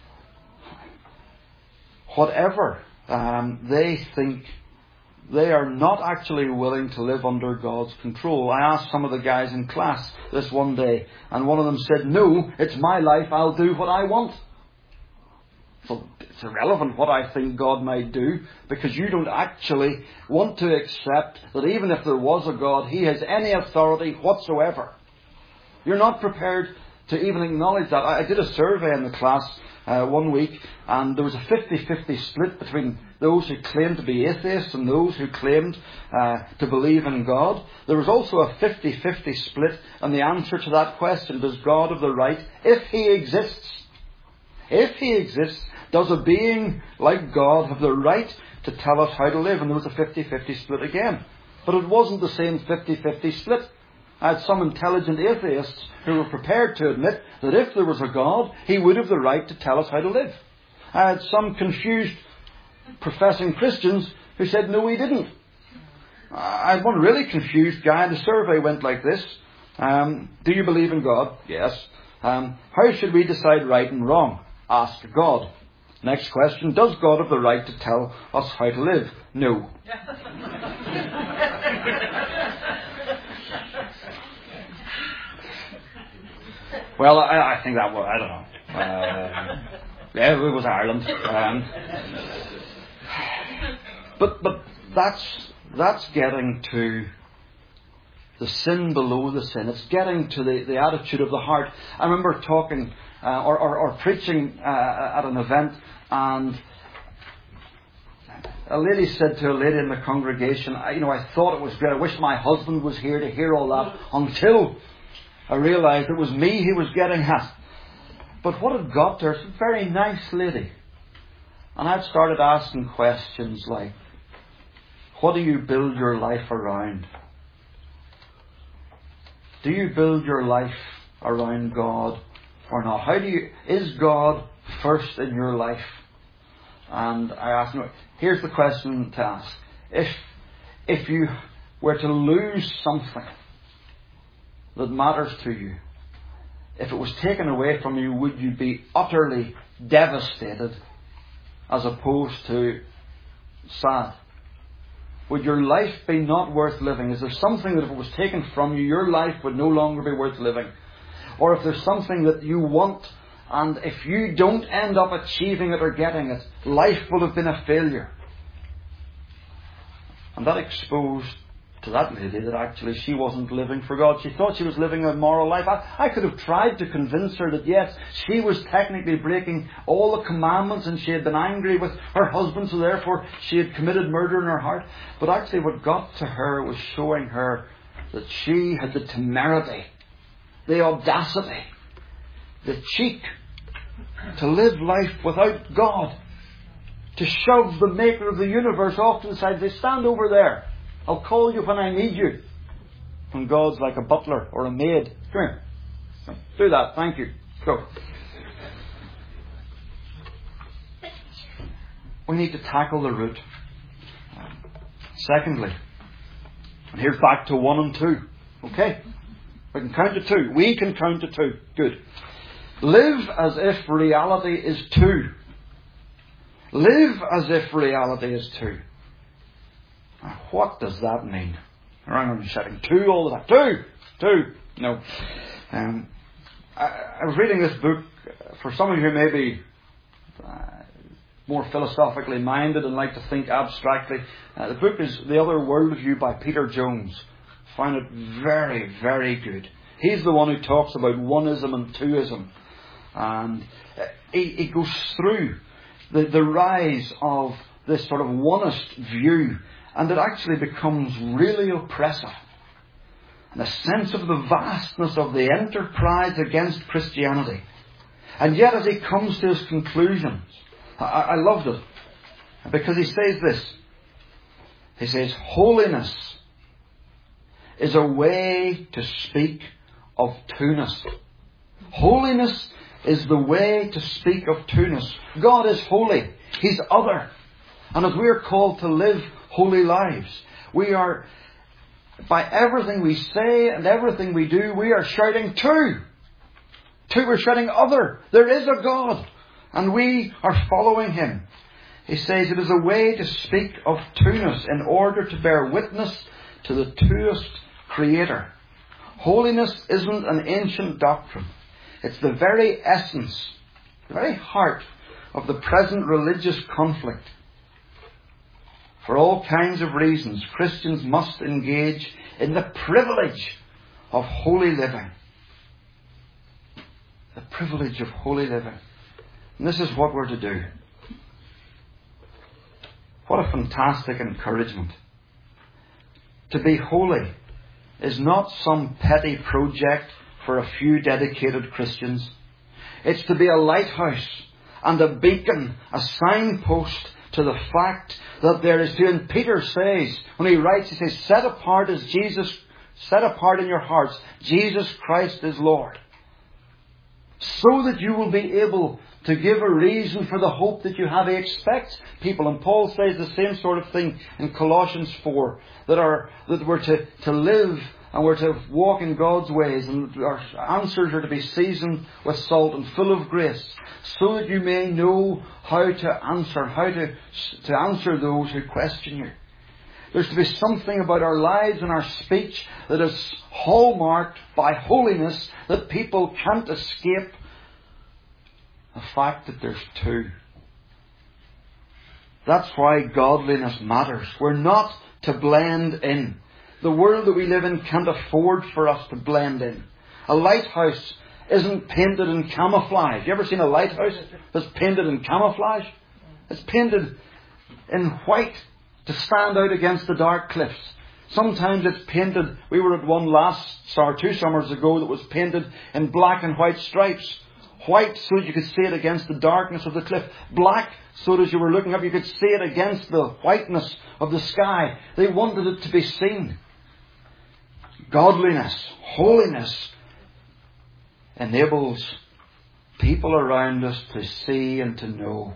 they think, they are not actually willing to live under God's control. I asked some of the guys in class this one day, and one of them said, "No, it's my life, I'll do what I want." Well, it's irrelevant what I think God might do, because you don't actually want to accept that even if there was a God, He has any authority whatsoever. You're not prepared to even acknowledge that. I did a survey in the class 1 week, and there was a 50-50 split between those who claimed to be atheists and those who claimed to believe in God. There was also a 50-50 split on the answer to that question: does God have the right, if He exists? If He exists, does a being like God have the right to tell us how to live? And there was a 50-50 split again. But it wasn't the same 50-50 split. I had some intelligent atheists who were prepared to admit that if there was a God, He would have the right to tell us how to live. I had some confused professing Christians who said, no, He didn't. I had one really confused guy, and the survey went like this. Do you believe in God? Yes. How should we decide right and wrong? Ask God. Next question, does God have the right to tell us how to live? No. Well, I think that was, I don't know. Yeah, it was Ireland. But that's getting to the sin below the sin. It's getting to the attitude of the heart. I remember talking or preaching at an event, and a lady said to a lady in the congregation, I thought it was great. I wish my husband was here to hear all that, until I realised it was me he was getting at. But what had got to her, she's a very nice lady. And I'd started asking questions like, what do you build your life around? Do you build your life around God or not? Is God first in your life? And I asked, here's the question to ask. If you were to lose something that matters to you, if it was taken away from you, would you be utterly devastated as opposed to sad? Would your life be not worth living? Is there something that if it was taken from you, your life would no longer be worth living? Or if there's something that you want, and if you don't end up achieving it or getting it, life will have been a failure. And that exposed to that lady that actually she wasn't living for God. She thought she was living a moral life. I could have tried to convince her that yes, she was technically breaking all the commandments and she had been angry with her husband, so therefore she had committed murder in her heart. But actually what got to her was showing her that she had the temerity, the audacity, the cheek to live life without God, to shove the maker of the universe off to the side. They stand over there. I'll call you when I need you. And God's like a butler or a maid. Come here. Do that. Thank you. Go. We need to tackle the root. Secondly, and here's back to 1 and 2. Okay? We can count to 2. We can count to 2. Good. Live as if reality is 2. Live as if reality is 2. Now, what does that mean? I'm shouting 2 all the time. 2! No. I was reading this book. For some of you who may be more philosophically minded and like to think abstractly, the book is The Other Worldview by Peter Jones. Found it very, very good. He's the one who talks about oneism and twoism. And he goes through the rise of this sort of oneist view, and it actually becomes really oppressive. And a sense of the vastness of the enterprise against Christianity. And yet as he comes to his conclusions, I loved it, because he says this. He says, holiness is a way to speak of two-ness. Holiness is the way to speak of two-ness. God is holy. He's other. And as we are called to live holy lives, we are, by everything we say and everything we do, we are shouting two. We're shouting other. There is a God. And we are following Him. He says it is a way to speak of two-ness in order to bear witness to the twoist Creator. Holiness isn't an ancient doctrine. It's the very essence, the very heart of the present religious conflict. For all kinds of reasons, Christians must engage in the privilege of holy living. The privilege of holy living. And this is what we're to do. What a fantastic encouragement. To be holy is not some petty project for a few dedicated Christians. It's to be a lighthouse and a beacon, a signpost to the fact that there is two. And Peter says, when he writes, he says, set apart in your hearts, Jesus Christ is Lord. So that you will be able to give a reason for the hope that you have. He expects people. And Paul says the same sort of thing in Colossians 4, that we're to live and we're to walk in God's ways, and our answers are to be seasoned with salt and full of grace, so that you may know how to answer those who question you. There's to be something about our lives and our speech that is hallmarked by holiness, that people can't escape the fact that there's two. That's why godliness matters. We're not to blend in. The world that we live in can't afford for us to blend in. A lighthouse isn't painted in camouflage. You ever seen a lighthouse that's painted in camouflage? It's painted in white to stand out against the dark cliffs. Sometimes it's painted. We were at one 2 summers ago that was painted in black and white stripes. White so that you could see it against the darkness of the cliff. Black so that as you were looking up you could see it against the whiteness of the sky. They wanted it to be seen. Godliness, holiness enables people around us to see and to know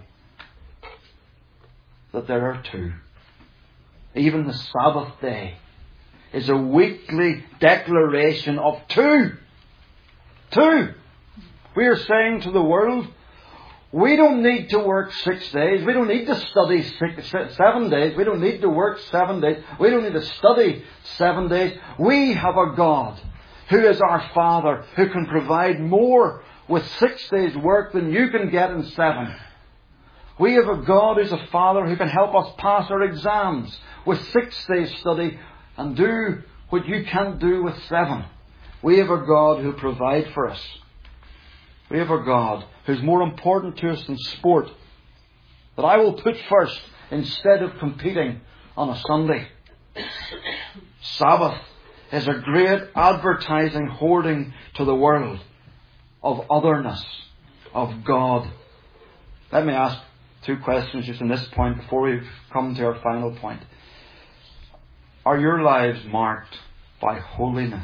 that there are two. Even the Sabbath day is a weekly declaration of two. Two. We are saying to the world, we don't need to work 6 days. We don't need to study 7 days. We don't need to work 7 days. We don't need to study 7 days. We have a God who is our Father, who can provide more with 6 days' work than you can get in 7. We have a God who's a Father who can help us pass our exams with 6 days' study and do what you can't do with 7. We have a God who provides for us. We have a God who's more important to us than sport, that I will put first instead of competing on a Sunday. Sabbath is a great advertising hoarding to the world of otherness, of God. Let me ask 2 questions just on this point before we come to our final point. Are your lives marked by holiness?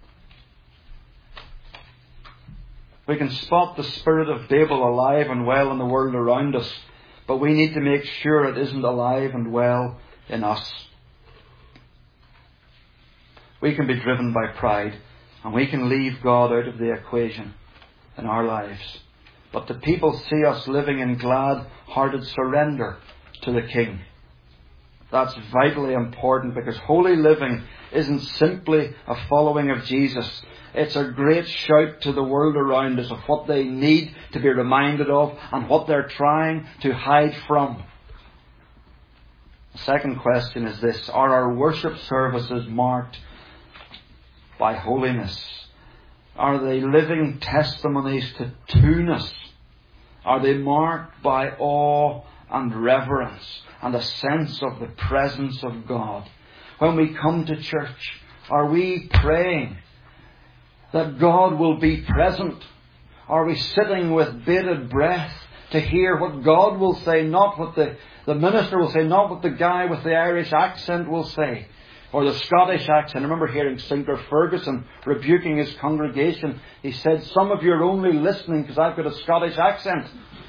We can spot the spirit of Babel alive and well in the world around us, but we need to make sure it isn't alive and well in us. We can be driven by pride, and we can leave God out of the equation in our lives. But the people see us living in glad-hearted surrender to the King. That's vitally important, because holy living isn't simply a following of Jesus. It's a great shout to the world around us of what they need to be reminded of and what they're trying to hide from. The second question is this: are our worship services marked by holiness? Are they living testimonies to two-ness? Are they marked by awe and reverence and a sense of the presence of God? When we come to church, are we praying that God will be present? Are we sitting with bated breath to hear what God will say, not what the minister will say, not what the guy with the Irish accent will say, or the Scottish accent? I remember hearing Sinclair Ferguson rebuking his congregation. He said, "Some of you are only listening because I've got a Scottish accent."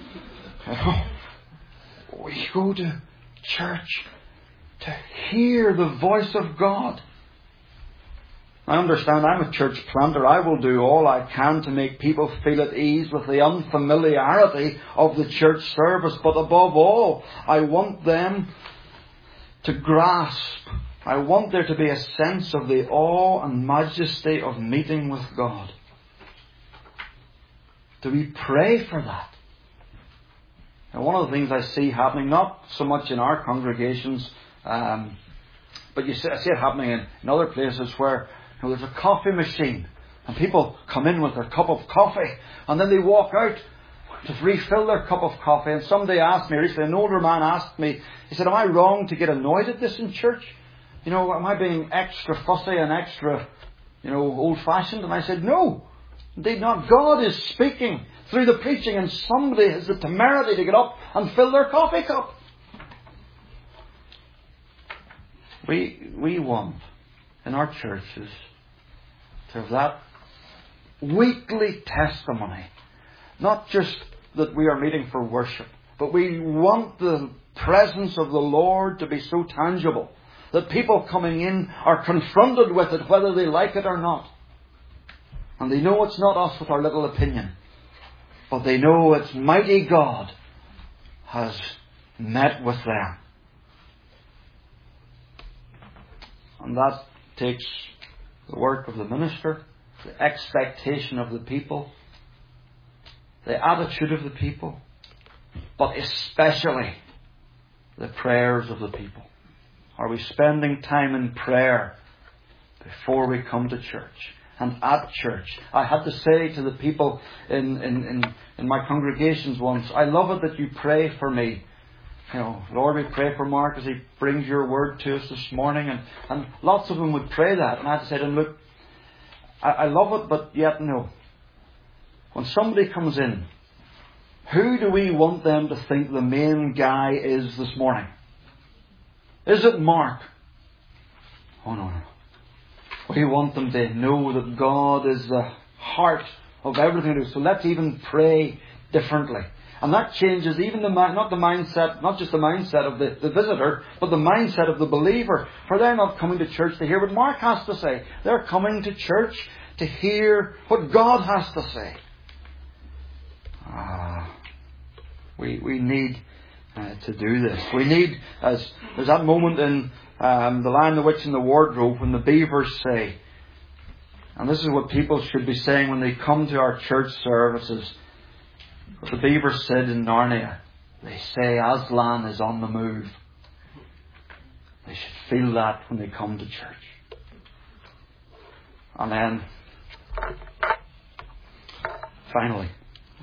We go to church to hear the voice of God. I understand I'm a church planter. I will do all I can to make people feel at ease with the unfamiliarity of the church service. But above all, I want them to grasp. I want there to be a sense of the awe and majesty of meeting with God. Do we pray for that? Now, one of the things I see happening, not so much in our congregations, but I see it happening in other places where there's a coffee machine and people come in with their cup of coffee and then they walk out to refill their cup of coffee. And somebody asked me recently, an older man asked me, he said, "Am I wrong to get annoyed at this in church? Am I being extra fussy and extra, old-fashioned?" And I said, "No, indeed not. God is speaking through the preaching and somebody has the temerity to get up and fill their coffee cup." We want in our churches to have that weekly testimony. Not just that we are meeting for worship, but we want the presence of the Lord to be so tangible that people coming in are confronted with it whether they like it or not. And they know it's not us with our little opinion, but they know it's mighty God has met with them. And that takes the work of the minister, the expectation of the people, the attitude of the people, but especially the prayers of the people. Are we spending time in prayer before we come to church and at church? I had to say to the people in my congregations once, "I love it that you pray for me. Lord, we pray for Mark as he brings your word to us this morning." And lots of them would pray that. And I had to say to them, "Look, I love it, but yet no. When somebody comes in, who do we want them to think the main guy is this morning? Is it Mark? Oh, no. We want them to know that God is the heart of everything we do. So let's even pray differently." And that changes even not just the mindset of the visitor, but the mindset of the believer. For they're not coming to church to hear what Mark has to say. They're coming to church to hear what God has to say. We need to do this. We need, as there's that moment in The Lion, the Witch and the Wardrobe when the beavers say, and this is what people should be saying when they come to our church services. What the beavers said in Narnia, they say Aslan is on the move. They should feel that when they come to church. And then, finally,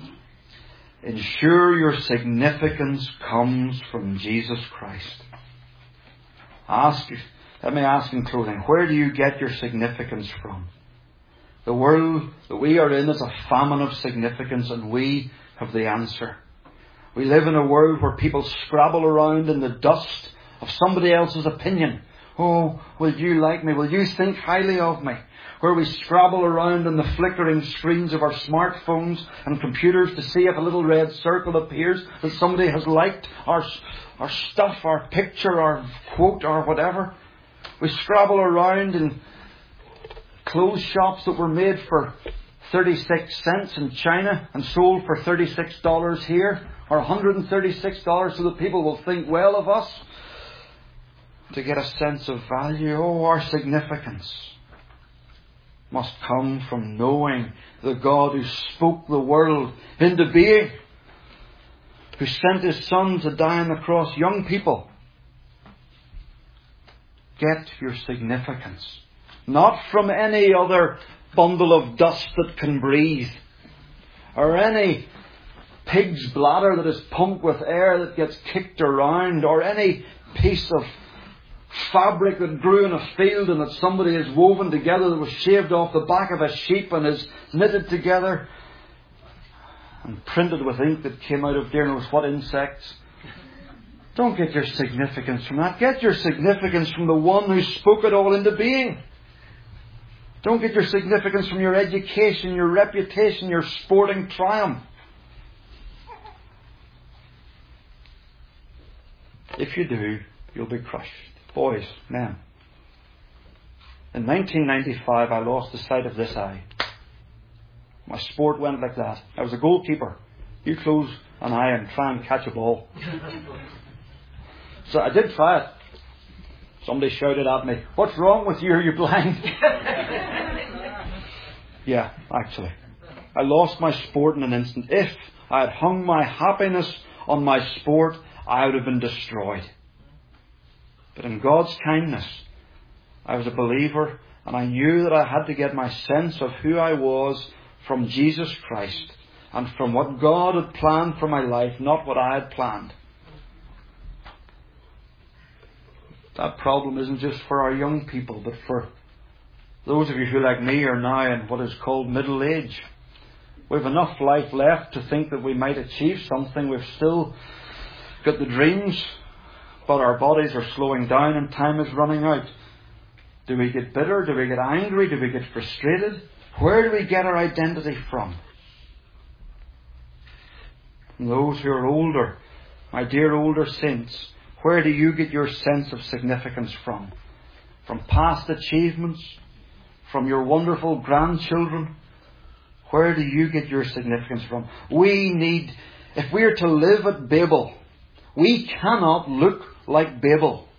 ensure your significance comes from Jesus Christ. Let me ask in closing, where do you get your significance from? The world that we are in is a famine of significance, and we have the answer. We live in a world where people scrabble around in the dust of somebody else's opinion. Oh, will you like me? Will you think highly of me? Where we scrabble around in the flickering screens of our smartphones and computers to see if a little red circle appears that somebody has liked our stuff, our picture, our quote, or whatever. We scrabble around in clothes shops that were made for 36 cents in China and sold for $36 here, or $136, so that people will think well of us, to get a sense of value. Oh, our significance must come from knowing the God who spoke the world into being, who sent His Son to die on the cross. Young people, get your significance not from any other bundle of dust that can breathe, or any pig's bladder that is pumped with air that gets kicked around, or any piece of fabric that grew in a field and that somebody has woven together that was shaved off the back of a sheep and is knitted together and printed with ink that came out of dear knows what insects. Don't get your significance from that. Get your significance from the one who spoke it all into being. Don't get your significance from your education, your reputation, your sporting triumph. If you do, you'll be crushed. Boys, men. In 1995, I lost the sight of this eye. My sport went like that. I was a goalkeeper. You close an eye and try and catch a ball. So I did try it. Somebody shouted at me, "What's wrong with you? Are you blind?" Yeah, actually. I lost my sport in an instant. If I had hung my happiness on my sport, I would have been destroyed. But in God's kindness, I was a believer, and I knew that I had to get my sense of who I was from Jesus Christ and from what God had planned for my life, not what I had planned. That problem isn't just for our young people, but for those of you who, like me, are now in what is called middle age. We've enough life left to think that we might achieve something. We've still got the dreams, but our bodies are slowing down and time is running out. Do we get bitter? Do we get angry? Do we get frustrated? Where do we get our identity from? And those who are older, my dear older saints, where do you get your sense of significance from? From past achievements? From your wonderful grandchildren? Where do you get your significance from? If we are to live at Babel, we cannot look like Babel.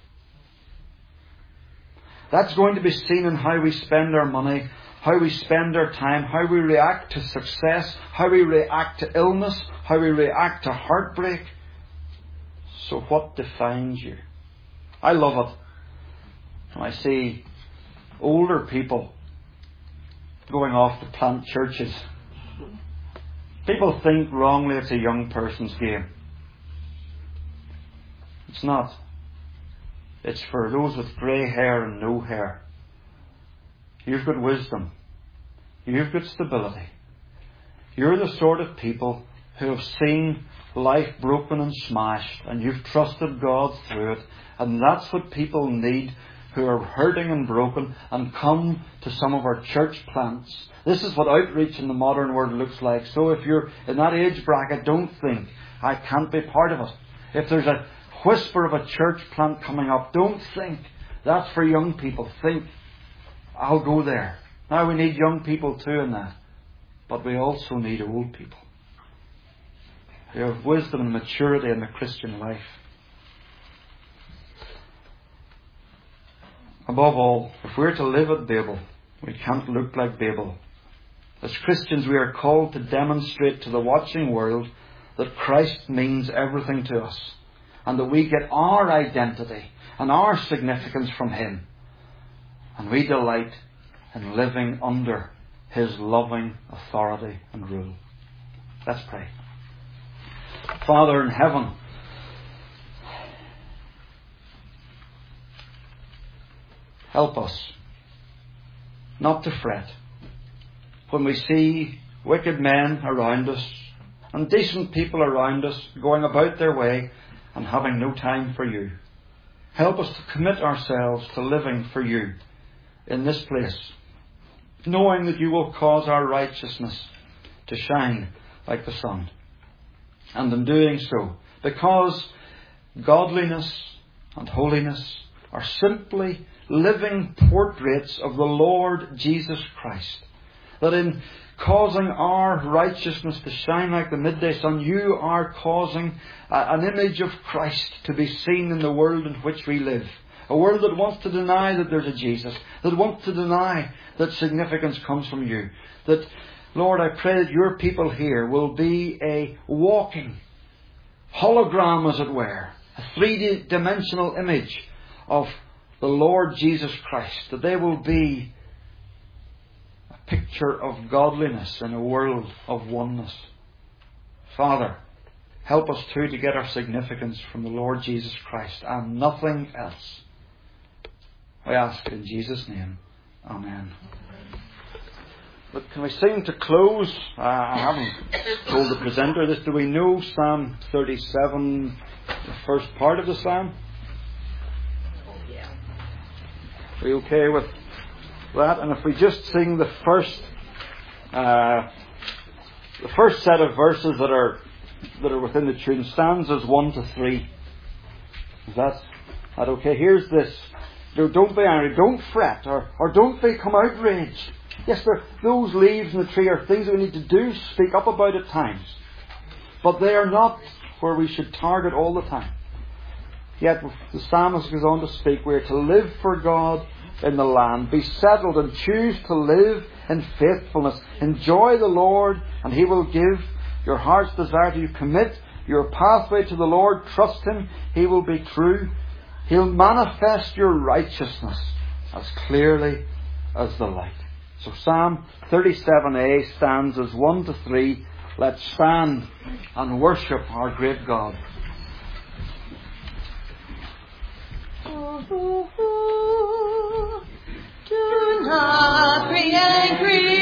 That's going to be seen in how we spend our money, how we spend our time, how we react to success, how we react to illness, how we react to heartbreak. So what defines you? I love it when I see older people going off to plant churches. People think wrongly it's a young person's game. It's not. It's for those with grey hair and no hair. You've got wisdom. You've got stability. You're the sort of people who have seen life broken and smashed, and you've trusted God through it. And that's what people need who are hurting and broken and come to some of our church plants. This is what outreach in the modern world looks like. So if you're in that age bracket, don't think, I can't be part of it. If there's a whisper of a church plant coming up, don't think, that's for young people. Think, I'll go there. Now we need young people too in that. But we also need old people who have wisdom and maturity in the Christian life. Above all, if we're to live at Babel, we can't look like Babel. As Christians, we are called to demonstrate to the watching world that Christ means everything to us, and that we get our identity and our significance from Him. And we delight in living under His loving authority and rule. Let's pray. Father in heaven, help us not to fret when we see wicked men around us and decent people around us going about their way and having no time for You. Help us to commit ourselves to living for You in this place, knowing that You will cause our righteousness to shine like the sun. And in doing so, because godliness and holiness are simply living portraits of the Lord Jesus Christ, that in causing our righteousness to shine like the midday sun, You are causing an image of Christ to be seen in the world in which we live. A world that wants to deny that there's a Jesus, that wants to deny that significance comes from You. That, Lord, I pray that Your people here will be a walking hologram, as it were, a three-dimensional image of the Lord Jesus Christ, that they will be a picture of godliness in a world of oneness. Father, help us too to get our significance from the Lord Jesus Christ and nothing else. I ask in Jesus' name. Amen. But can we sing to close? I haven't told the presenter this. Do we know Psalm 37, the first part of the Psalm? Are we okay with that? And if we just sing the first set of verses that are within the tune, stanzas 1 to 3. Is that okay? Here's this. Don't be angry, don't fret, or don't become outraged. Yes, those leaves in the tree are things that we need to do, speak up about at times. But they are not where we should target all the time. Yet the psalmist goes on to speak, we are to live for God in the land, be settled and choose to live in faithfulness. Enjoy the Lord and He will give your heart's desire to you. Commit your pathway to the Lord, trust Him, He will be true. He'll manifest your righteousness as clearly as the light. So Psalm 37a stanzas 1 to 3. Let's stand and worship our great God. Do not be angry.